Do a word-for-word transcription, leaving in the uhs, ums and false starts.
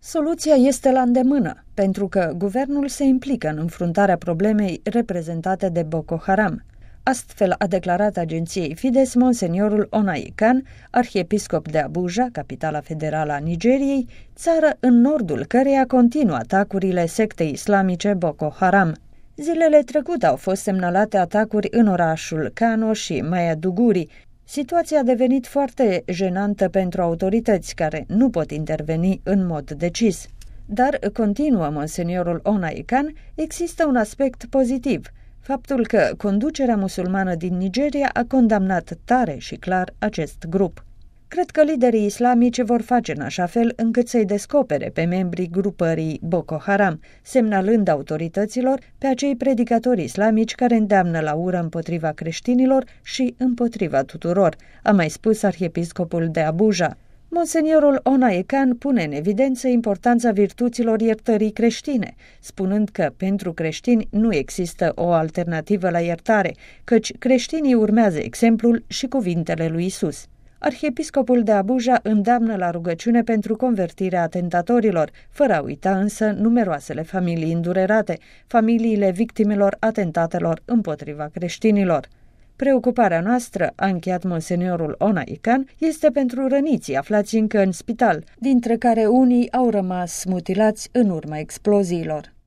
Soluția este la îndemână, pentru că guvernul se implică în înfruntarea problemei reprezentate de Boko Haram. Astfel a declarat agenției Fides Monseniorul Onai Khan, arhiepiscop de Abuja, capitala federală a Nigeriei, țară în nordul căreia continuă atacurile sectei islamice Boko Haram. Zilele trecute au fost semnalate atacuri în orașul Kano și Maiduguri. Situația a devenit foarte jenantă pentru autorități care nu pot interveni în mod decis. Dar, continuă Monseniorul Onai Khan, există un aspect pozitiv, faptul că conducerea musulmană din Nigeria a condamnat tare și clar acest grup. Cred că liderii islamici vor face în așa fel încât să-i descopere pe membrii grupării Boko Haram, semnalând autorităților pe acei predicatori islamici care îndeamnă la ură împotriva creștinilor și împotriva tuturor, a mai spus arhiepiscopul de Abuja. Monseniorul Onai Khan pune în evidență importanța virtuților iertării creștine, spunând că pentru creștini nu există o alternativă la iertare, căci creștinii urmează exemplul și cuvintele lui Isus. Arhiepiscopul de Abuja îndeamnă la rugăciune pentru convertirea atentatorilor, fără a uita însă numeroasele familii îndurerate, familiile victimelor atentatelor împotriva creștinilor. Preocuparea noastră, a încheiat Monseniorul Onai Khan, este pentru răniții aflați încă în spital, dintre care unii au rămas mutilați în urma exploziilor.